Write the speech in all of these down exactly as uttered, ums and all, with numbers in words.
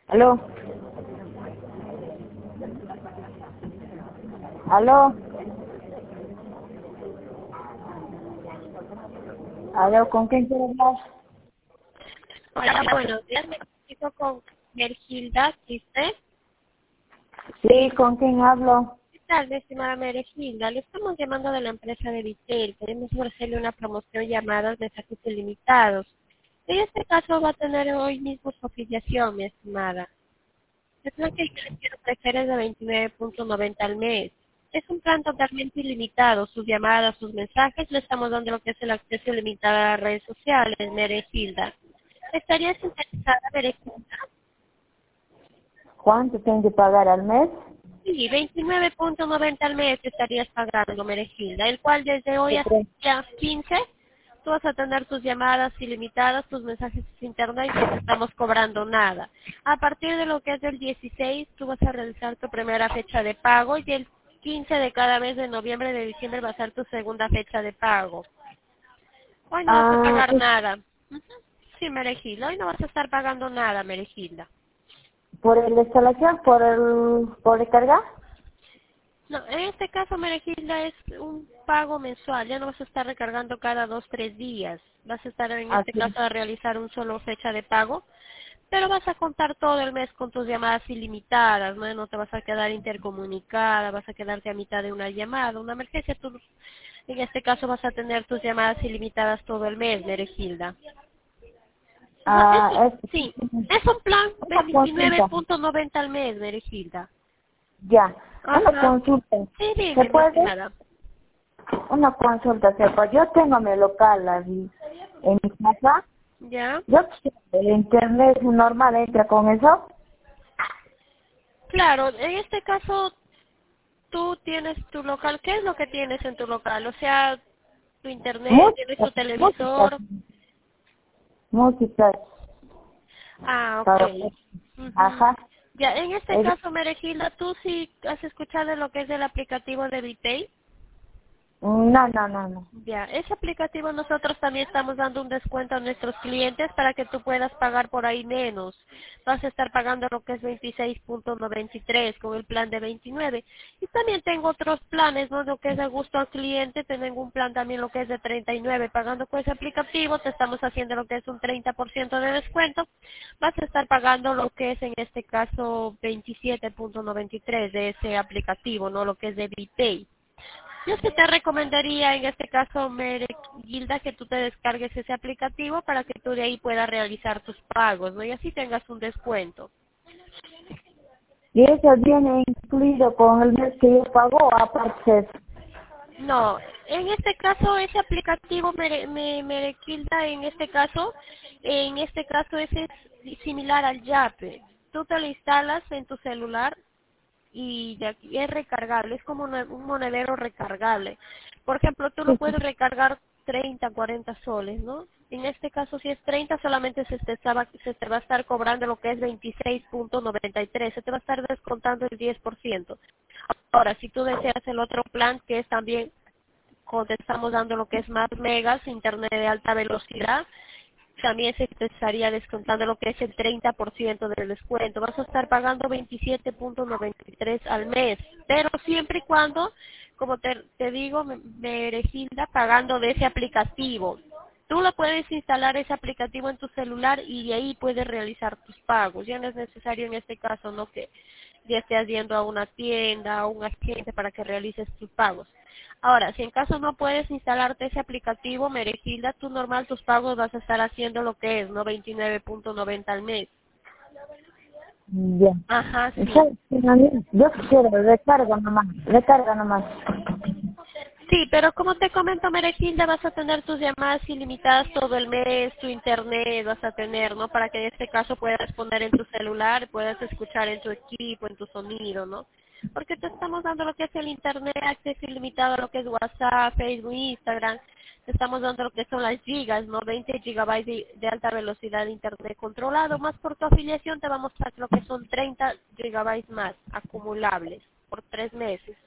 Aló. Aló. Aló, ¿con quién quiero hablar? Hola, buenos días. Me comunico con Mergilda Quispe. Sí, ¿con quién hablo? ¿Qué tal, mi estimada Mergilda? Le estamos llamando de la empresa de Vitel. Queremos ofrecerle una promoción llamada mensajes ilimitados. En este caso va a tener hoy mismo su afiliación, mi estimada. El plan que yo quiero ofrecer es de veintinueve punto noventa al mes. Es un plan totalmente ilimitado. Sus llamadas, sus mensajes, le estamos dando lo que es el acceso ilimitado a las redes sociales, Mergilda. ¿Estarías interesada, Mergilda? ¿Cuánto tengo que pagar al mes? Sí, veintinueve punto noventa al mes estarías pagando, Mergilda, el cual desde hoy ¿Qué hasta pre- el día quince tú vas a tener tus llamadas ilimitadas, tus mensajes de internet y no te estamos cobrando nada. A partir de lo que es del dieciséis, tú vas a realizar tu primera fecha de pago y el quince de cada mes de noviembre de diciembre va a ser tu segunda fecha de pago. Hoy no vas a Ah, pagar es nada. Ujú. Sí, Mergilda, hoy no vas a estar pagando nada, Mergilda. por la instalación, por el, por recargar. No, en este caso, Mergilda, es un pago mensual. Ya no vas a estar recargando cada dos, tres días. Vas a estar, en este Así. caso, a realizar un solo fecha de pago. Pero vas a contar todo el mes con tus llamadas ilimitadas, ¿no? No te vas a quedar intercomunicada, vas a quedarte a mitad de una llamada. Una emergencia, tú, en este caso, vas a tener tus llamadas ilimitadas todo el mes, Mergilda. No, es, Ah, es sí, es un plan de una veintinueve consulta. punto noventa al mes, Mergilda. Ya. Una Ajá. consulta. Sí, ¿Se dime, mi puede? estimada. Una consulta, ¿se puede? Yo tengo mi local ahí en mi casa. ¿Ya? Yo quisiera, el internet normal entra con eso. Claro, en este caso tú tienes tu local. ¿Qué es lo que tienes en tu local? O sea, tu internet, tienes Música, tu música, televisor. música. Ah, ok. Para, Ujú. ajá. Ya, en este Es- caso, Mergilda, ¿tú sí has escuchado de lo que es el aplicativo de Vitay? no, no, no, no. Ya, ese aplicativo nosotros también estamos dando un descuento a nuestros clientes para que tú puedas pagar por ahí menos. Vas a estar pagando lo que es veintiséis punto noventa y tres con el plan de veintinueve. Y también tengo otros planes, ¿no? Lo que es de gusto al cliente, tengo un plan también lo que es de treinta y nueve. Pagando con ese aplicativo te estamos haciendo lo que es un treinta por ciento de descuento. Vas a estar pagando lo que es en este caso veintisiete punto noventa y tres de ese aplicativo, ¿no? Lo que es de Vitay. Yo sí te recomendaría en este caso, Mere Gilda, que tú te descargues ese aplicativo para que tú de ahí puedas realizar tus pagos, ¿no? Y así tengas un descuento. Y eso viene incluido con el mes que yo pago, aparte. No, en este caso ese aplicativo Mere, Me- Mere Gilda, en este caso, en este caso ese es similar al Yape. Tú te lo instalas en tu celular y de aquí es recargable, es como una- un monedero recargable. Por ejemplo, tú lo puedes recargar treinta, cuarenta soles, ¿no? En este caso, si es treinta, solamente se te, estaba- se te va a estar cobrando lo que es veintiséis punto noventa y tres, se te va a estar descontando el diez por ciento. Ahora, si tú deseas el otro plan, que es también, como te estamos dando lo que es más megas, internet de alta velocidad, también se te estaría descontando lo que es el treinta por ciento del descuento. Vas a estar pagando veintisiete punto noventa y tres al mes, pero siempre y cuando, como te, te digo, me, me Gilda, pagando de ese aplicativo. Tú lo puedes instalar ese aplicativo en tu celular y de ahí puedes realizar tus pagos. Ya no es necesario en este caso, no que ya estés yendo a una tienda, a un agente para que realices tus pagos. Ahora, si en caso no puedes instalarte ese aplicativo, Mergilda, tú normal tus pagos vas a estar haciendo lo que es, ¿no? veintinueve punto noventa al mes. Ya. Ajá, sí. Entonces, yo quiero recarga nomás, recarga nomás. Sí, pero como te comento, Mergilda, vas a tener tus llamadas ilimitadas todo el mes, tu internet vas a tener, ¿no? Para que en este caso puedas poner en tu celular, puedas escuchar en tu equipo, en tu sonido, ¿no? Porque te estamos dando lo que es el internet, acceso ilimitado a lo que es WhatsApp, Facebook, Instagram. Te estamos dando lo que son las gigas, ¿no? veinte gigabytes de, de alta velocidad de internet controlado. Más por tu afiliación te vamos a dar lo que son treinta gigabytes más acumulables por tres meses.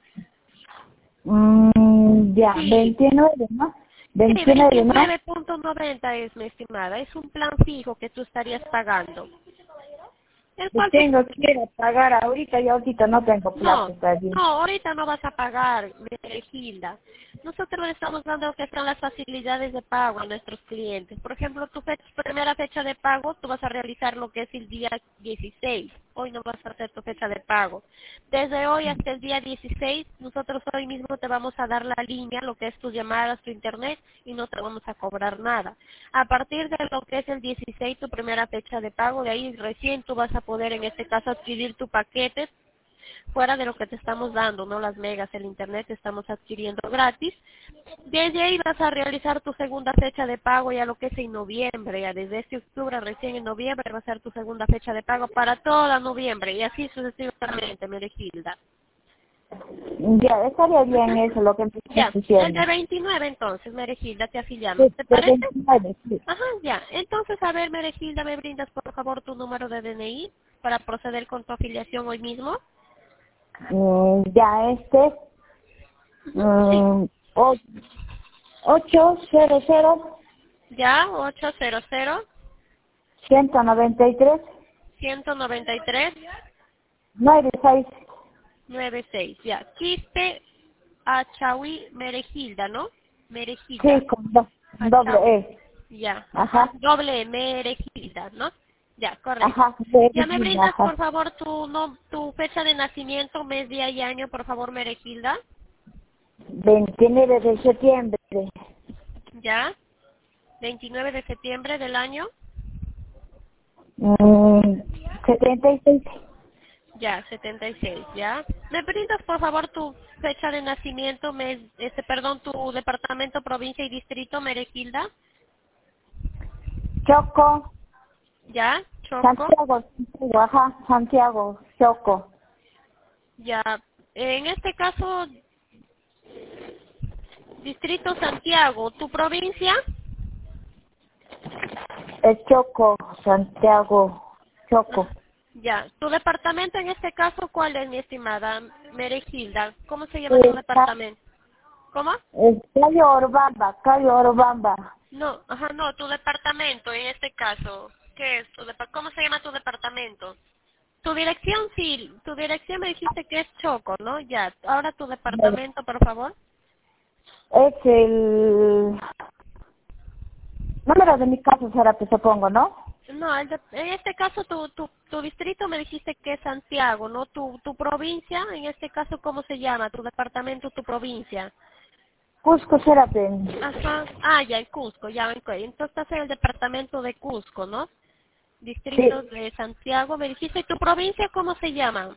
Mm, ya, Sí, veintinueve, ¿no? sí, veintinueve, ¿no? veintinueve punto noventa es, mi estimada. Es un plan fijo que tú estarías pagando. el Yo cual te... tengo que ir a pagar ahorita y ahorita no tengo No, plata. Está bien. no, ahorita no vas a pagar, Gilda. Nosotros le estamos dando lo que son las facilidades de pago a nuestros clientes. Por ejemplo, tu fecha, primera fecha de pago, tú vas a realizar lo que es el día dieciséis. Hoy no vas a hacer tu fecha de pago. Desde hoy hasta el día dieciséis, nosotros hoy mismo te vamos a dar la línea, lo que es tus llamadas, tu internet, y no te vamos a cobrar nada. A partir de lo que es el dieciséis, tu primera fecha de pago, de ahí recién tú vas a poder, en este caso, adquirir tu paquete fuera de lo que te estamos dando, no las megas, el internet te estamos adquiriendo gratis. Desde ahí vas a realizar tu segunda fecha de pago ya lo que es en noviembre, ya desde este octubre recién en noviembre va a ser tu segunda fecha de pago para toda noviembre y así sucesivamente, Meregilda. Ya, estaría bien Ujú. eso, lo que me Ya, estás diciendo. desde veintinueve entonces, Meregilda, te Sí, afiliamos, ¿te de parece? veintinueve, sí. Ajá, ya. Entonces, a ver, Meregilda, ¿me brindas por favor tu número de D N I para proceder con tu afiliación hoy mismo? Mm, ya, este, Ujú, sí. mm, o- ocho cero cero Ya, ochocientos, ciento noventa y tres ciento noventa y tres, nueve seis. noventa y seis. Ya. Quispe Achawi Meregilda, ¿no? Sí, Meregilda. con do- doble Achawi. E. Ya. Ajá. Ajá, Doble Meregilda, ¿no? Ya, correcto. ajá, de Ya me Virginia, brindas, por ajá. favor, tu no, tu fecha de nacimiento, mes, día y año, por favor, Meregilda. veintinueve de septiembre. Ya. veintinueve de septiembre del año. Mm, setenta y seis. Ya, setenta y seis, ya. ¿Me brindas, por favor, tu fecha de nacimiento, mes, este, perdón, tu departamento, provincia y distrito, Meregilda? Choco, Ya, Choco. Santiago, Santiago, ajá, Santiago, Choco. Ya. En este caso, distrito Santiago, ¿tu provincia? El Choco, Santiago, Choco. Ya. ¿Tu departamento en este caso cuál es, mi estimada Meregilda? ¿Cómo se llama tu Está, departamento? ¿Cómo? el Cayo Orbamba, Cayo Orbamba. No, ajá, no, tu departamento en este caso. ¿Qué es tu depa- ¿Cómo se llama tu departamento? Tu dirección, sí, tu dirección me dijiste que es Choco, ¿no? Ya, ahora tu departamento, por favor. Es el número de mi casa, será que supongo, ¿no? No, el de- en este caso tu, tu, tu distrito me dijiste que es Santiago, ¿no? Tu, tu provincia, en este caso, ¿cómo se llama? Tu departamento, tu provincia. Cusco Serape. Ajá, ah, ya, en Cusco, ya, ok. Entonces estás en el departamento de Cusco, ¿no? Distrito Sí. de Santiago, me dijiste, ¿tu provincia cómo se llama?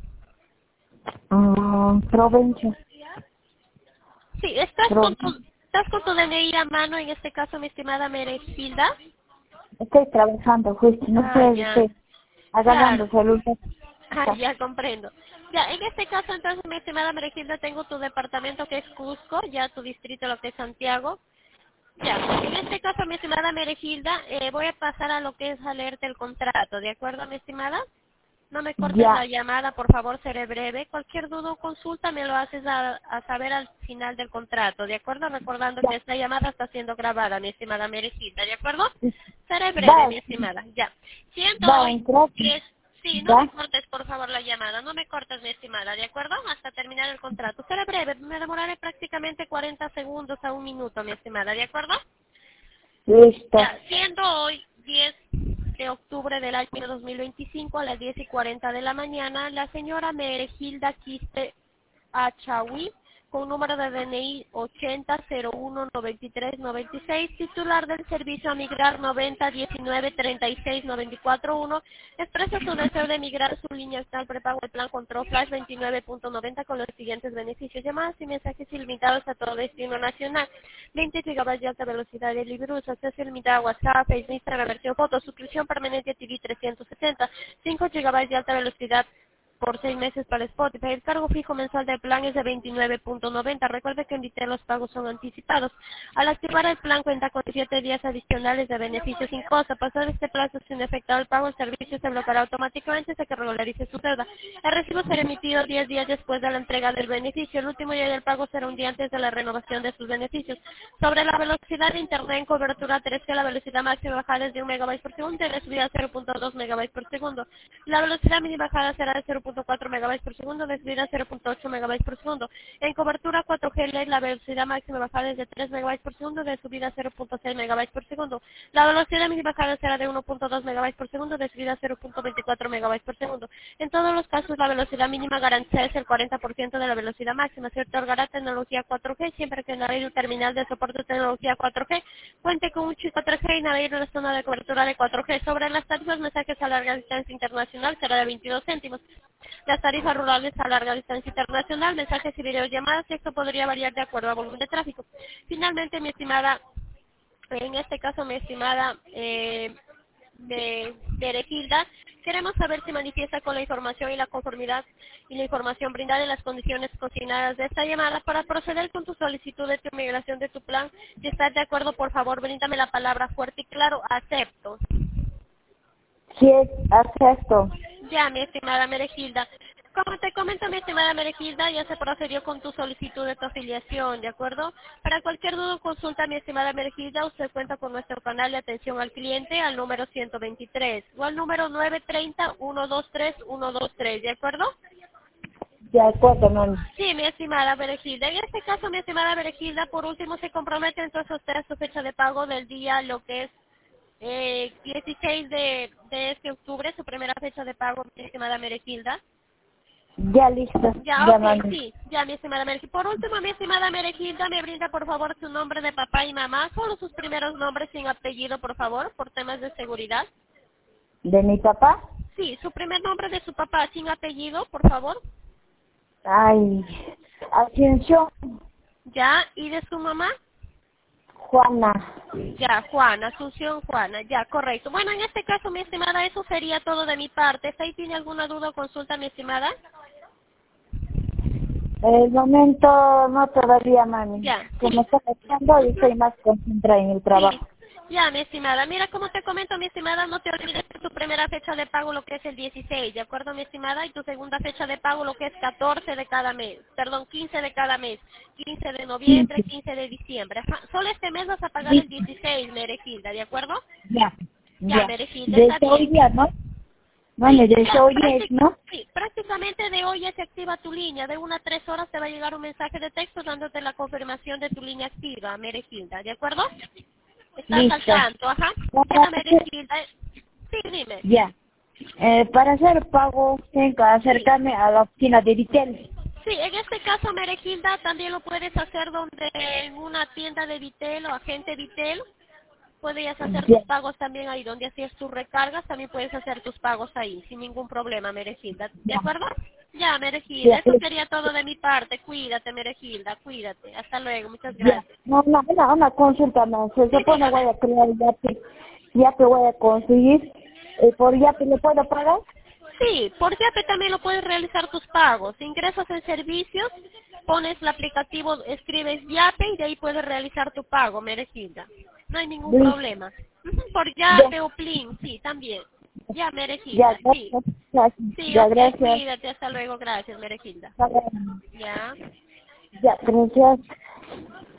Mm, provincia. Sí, ¿estás con tu, Provincia. estás con tu D N I a mano, en este caso, mi estimada Meregilda? Estoy trabajando, justo, no Ah, sé, ya. estoy agarrando Claro. celular. Ah, ya comprendo. Ya, en este caso, entonces, mi estimada Meregilda, tengo tu departamento que es Cusco, ya tu distrito lo que es Santiago. Ya, en este caso, mi estimada Meregilda, eh, voy a pasar a lo que es a leerte el contrato, ¿de acuerdo, mi estimada? No me cortes la Ya, llamada, por favor, seré breve. Cualquier duda o consulta me lo haces a, a saber al final del contrato, ¿de acuerdo? Recordando que ya. esta llamada está siendo grabada, mi estimada Meregilda, ¿de acuerdo? Seré breve, Va, mi estimada, ya. Siendo va a hoy entrar. diez, sí, no me Ya, cortes, por favor, la llamada, no me cortes, mi estimada, ¿de acuerdo? Hasta terminar el contrato. Seré breve, me demoraré prácticamente cuarenta segundos a un minuto, mi estimada, ¿de acuerdo? listo. Ya, siendo hoy diez de octubre del año dos mil veinticinco a las diez y cuarenta de la mañana, la señora Meregilda Quiste Achawi, con número de D N I ochenta cero uno noventa y tres noventa y seis, titular del servicio a migrar noventa diecinueve treinta y seis noventa y cuatro uno, expresa su deseo de migrar su línea actual prepago del plan Control Flash veintinueve punto noventa con los siguientes beneficios: llamadas y mensajes ilimitados a todo destino nacional, veinte gigabytes de alta velocidad de Librus, acceso ilimitado a WhatsApp, Facebook, Instagram, versión fotos, suscripción permanente a T V trescientos sesenta, cinco gigabytes de alta velocidad por seis meses para Spotify. El cargo fijo mensual del plan es de veintinueve punto noventa. Recuerde que en Vitel los pagos son anticipados. Al activar el plan cuenta con siete días adicionales de beneficios sin costo. Pasado este plazo sin efectuar el pago, el servicio se bloqueará automáticamente hasta que regularice su deuda. El recibo será emitido diez días después de la entrega del beneficio. El último día del pago será un día antes de la renovación de sus beneficios. Sobre la velocidad de internet en cobertura tres G, la velocidad máxima bajada es de un megabyte por segundo y la subida a cero punto dos megabytes por segundo. La velocidad mínima bajada será de cero punto cuatro megabytes por segundo, la subida a cero punto ocho megabytes por segundo. En cobertura cuatro G L E D, la velocidad máxima bajada es de tres megabytes por segundo, de subida a cero punto seis megabytes por segundo. La velocidad mínima bajada será de uno punto dos megabytes por segundo, de subida a cero punto veinticuatro megabytes por segundo. En todos los casos, la velocidad mínima garantizada es el cuarenta por ciento de la velocidad máxima. Se otorgará tecnología cuatro G siempre que en la red terminal de soporte de tecnología cuatro G cuente con un chip cuatro G y navegue en la zona de cobertura de cuatro G. Sobre las tarifas, mensajes a larga distancia internacional será de veintidós céntimos. Las tarifas rurales a larga distancia internacional, mensajes y videollamadas, esto podría variar de acuerdo al volumen de tráfico. Finalmente, mi estimada, en este caso, mi estimada eh, de Beregilda, queremos saber si manifiesta con la información y la conformidad y la información brindada en las condiciones consignadas de esta llamada para proceder con tu solicitud de tu migración de tu plan. Si estás de acuerdo, por favor, bríndame la palabra fuerte y claro, acepto. Sí, acepto. Ya, mi estimada Meregilda. Como te comento, mi estimada Meregilda, ya se procedió con tu solicitud de tu afiliación, ¿de acuerdo? Para cualquier duda o consulta, mi estimada Meregilda, usted cuenta con nuestro canal de atención al cliente al número ciento veintitrés o al número nueve tres cero, uno dos tres, uno dos tres, ¿de acuerdo? De acuerdo, mami. Sí, mi estimada Meregilda. En este caso, mi estimada Meregilda, por último se compromete entonces usted a su fecha de pago del día, lo que es eh, dieciséis de, de este octubre, su primera fecha de pago, mi estimada Meregilda. Ya listo. Ya, Ya, ok, mami. sí, ya, mi estimada Meregilda. Por último, mi estimada Meregilda, me brinda por favor su nombre de papá y mamá, solo sus primeros nombres sin apellido, por favor, por temas de seguridad. ¿De mi papá? Sí, su primer nombre de su papá sin apellido, por favor. Ay, Ascensión Ya, y de su mamá. Juana. Ya, Juana, Asunción Juana, ya, correcto. Bueno, en este caso, mi estimada, eso sería todo de mi parte. ¿Está ahí tiene alguna duda o consulta, mi estimada? El momento no todavía, mami. Ya, Como sí. está echando y estoy más concentrada en el trabajo. Sí, ya, mi estimada. Mira, como te comento, mi estimada, no te olvides de tu primera fecha de pago, lo que es el dieciséis, ¿de acuerdo, mi estimada? Y tu segunda fecha de pago, lo que es catorce de cada mes, perdón, quince de cada mes, quince de noviembre, quince. quince de diciembre. Ajá. Solo este mes vas a pagar el Sí. dieciséis, Meregilda, ¿de acuerdo? Ya. Ya, Ya. Meregilda, está Desde hoy bien. día, ¿no? Sí, Mami, desde ya, hoy día es, práctic- ¿no? sí, prácticamente de hoy ya se activa tu línea. De una a tres horas te va a llegar un mensaje de texto dándote la confirmación de tu línea activa, Meregilda, ¿de acuerdo? Estás al Listo. tanto, ajá. Para Ya, hacer, Meregilda. Sí, dime. ya. Eh, para hacer pago, tengo que Sí. acercarme a la oficina de Vitel. Sí, en este caso, Meregilda, también lo puedes hacer donde en una tienda de Vitel o agente Vitel. Puedes hacer Ya. tus pagos también ahí, donde hacías tus recargas, también puedes hacer tus pagos ahí, sin ningún problema, Meregilda. ¿De Ya. acuerdo? Ya, Meregilda, Ya. eso sería todo de mi parte. Cuídate, Meregilda, cuídate. Hasta luego, muchas Ya. gracias. No, no, una, una consulta más. Se Sí, supone dígame. voy a crear ya que, ya que voy a conseguir. Eh, ¿Por ya que le puedo pagar? Sí, por Yape también lo puedes realizar tus pagos. Ingresas en servicios, pones el aplicativo, escribes Yape y de ahí puedes realizar tu pago, Meregilda. No hay ningún Listo. problema. Ujú, por Ya. Yape o Plin, sí, también. Ya, Ya, Meregilda, sí. gracias. Gracias. Sí, Ya, ok, gracias. cuídate, hasta luego, gracias, Meregilda. Ya, Ya. ya, gracias.